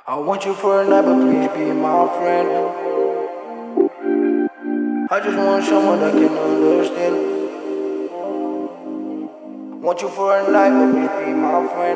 I want you for a night, but please be my friend. I just want someone that can understand. Want you for a night, but please be my friend.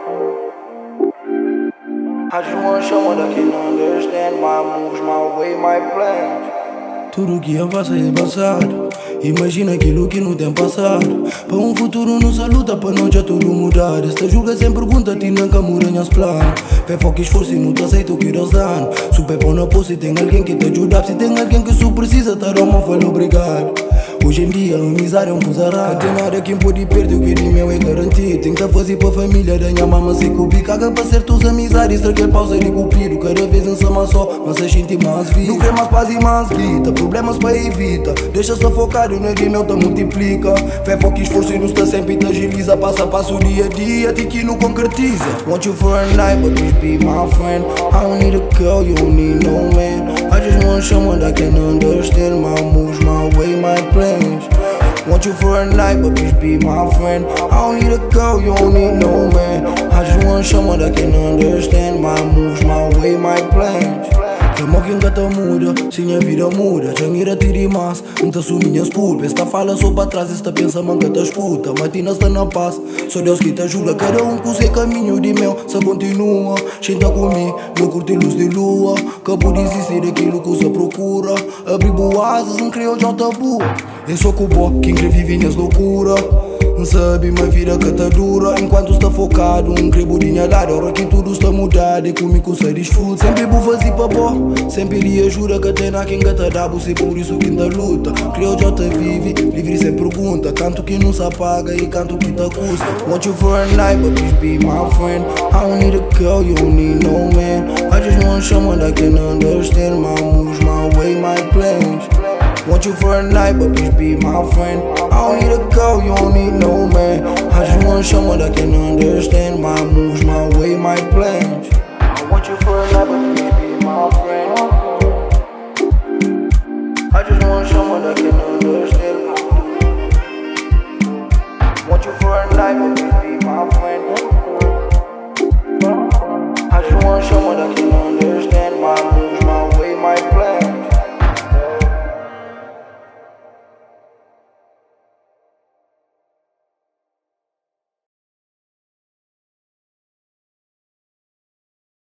I just want someone that can understand my moves, my way, my plans. Tudo que eu faço é passado. Imagina aquilo que não tem passado. Para um futuro não se luta, para não já tudo mudar. Esta julga sem pergunta, te nunca muda os planos. Fé, foco e esforço e não te aceito o que eles dão. Se o pé pão na poça e tem alguém que te ajuda. Se tem alguém que só precisa, te dá uma fala obrigado. Hoje em dia a amizade é cusará. Não tem nada quem pode perder, o que de meu é garantido. Tem que fazer para a família da minha mama se cobrir. Caga para certas amizades, trazer pausa de cupido. Cada vez em sama só, mas a gente mais vida. Não quer mais paz e mais grita, problemas para evita. Deixa-se focado, não é de meu, te multiplica. Fé, foco e esforço e não está sempre te agiliza. Passo a passo, dia a dia, até que não concretiza. Want you for a night, but please be my friend. I don't need a girl, you don't need no man. I just want someone that can understand my moves, my way, my plans. Want you for a night, but please be my friend. I don't need a girl, you don't need no man. I just want someone that can understand my moves, my way, my plans. Chama quem gata muda, sim a vida muda. Já mira tiri mas, não te assumi minhas culpas. Esta fala só para trás, esta pensa manca te escuta. Matina está na paz, só Deus que te ajuda. Cada um com seu caminho de mel, se continua. Senta comigo, não curte luz de lua. Acabou de existir aquilo que você procura. Abrir boas, não criou já tabu. Em só cubo, quem quer viver nas loucuras. Sabe uma vida que tá dura. Enquanto está focado, crebo de minha lado. Agora que tudo está mudado, e comigo se desfruta. Sempre vou fazer para bom, sempre lhe ajuda. Que tem na quem gata dá, você por isso que ainda luta. Criou já te vive, livre sem pergunta. Canto que não se apaga e canto que te custa. Want you for a night, but please be my friend. I don't need a girl, you don't need no man. I just want someone that can understand my moves, my way, my plans. Want you for a night, but please be my friend. I don't need a girl, you don't need no man. I just want someone that can understand my moves, my way, my plans. I want you for a night, but please be my friend. I just want someone that can understand. Want you for a night, but please be my friend. I just want someone that can understand.